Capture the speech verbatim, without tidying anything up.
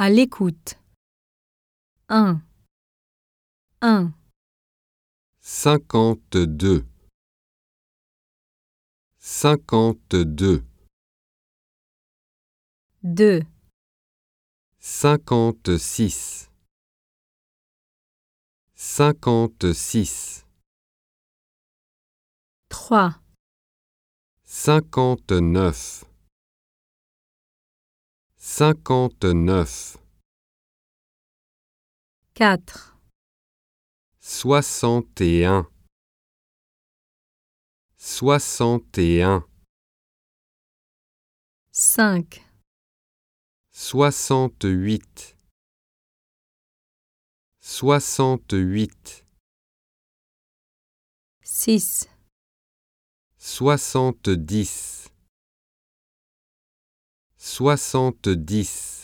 À l'écoute. Un. Un. cinquante-deux, cinquante-deux, Deux. cinquante-six, cinquante-six, Trois. cinquante-neuf, cinquante-neuf, Quatre. soixante et un, soixante et un, Cinq. soixante-huit, soixante-huit, Six. soixante-dix, soixante-dix.